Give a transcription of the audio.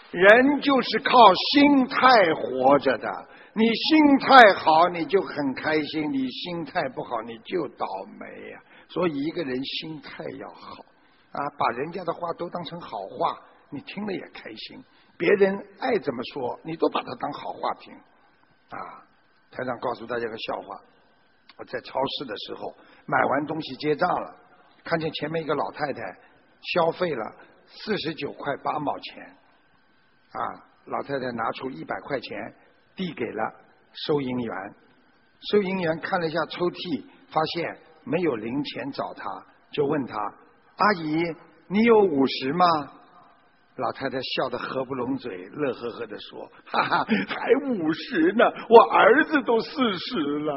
人就是靠心态活着的。你心态好，你就很开心；你心态不好，你就倒霉呀。所以一个人心态要好啊，把人家的话都当成好话，你听了也开心。别人爱怎么说，你都把它当好话听啊。台长告诉大家个笑话，我在超市的时候买完东西结账了，看见前面一个老太太消费了49块8毛钱啊，老太太拿出100块钱递给了收银员，收银员看了一下抽屉，发现没有零钱找他，就问他：阿姨，你有50吗？老太太笑得合不拢嘴，乐呵呵地说：哈哈，还50呢，我儿子都40了。